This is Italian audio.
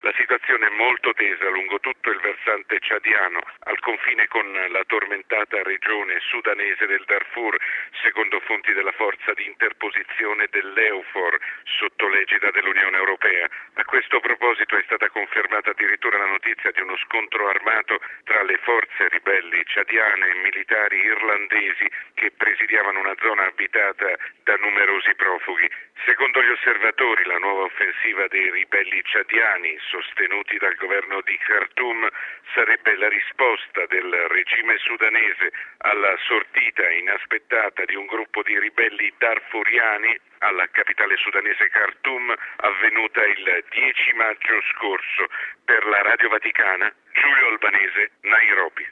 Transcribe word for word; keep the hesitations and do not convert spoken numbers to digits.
La situazione è molto tesa lungo tutto il versante ciadiano, al confine con la tormentata regione sudanese del Darfur, secondo fonti della forza di interposizione dell'EUFOR, sotto l'egida dell'Unione Europea. A questo proposito è stata confermata addirittura la notizia di uno scontro armato tra le forze ribelli ciadiane e militari irlandesi che presidiavano una zona abitata da numerosi profughi. Secondo gli osservatori, la nuova offensiva dei ribelli ciadiani, sostenuti dal governo di Khartoum, sarebbe la risposta del regime sudanese alla sortita inaspettata di un gruppo di ribelli darfuriani alla capitale sudanese Khartoum, avvenuta il dieci maggio scorso. Per la Radio Vaticana, Giulio Albanese, Nairobi.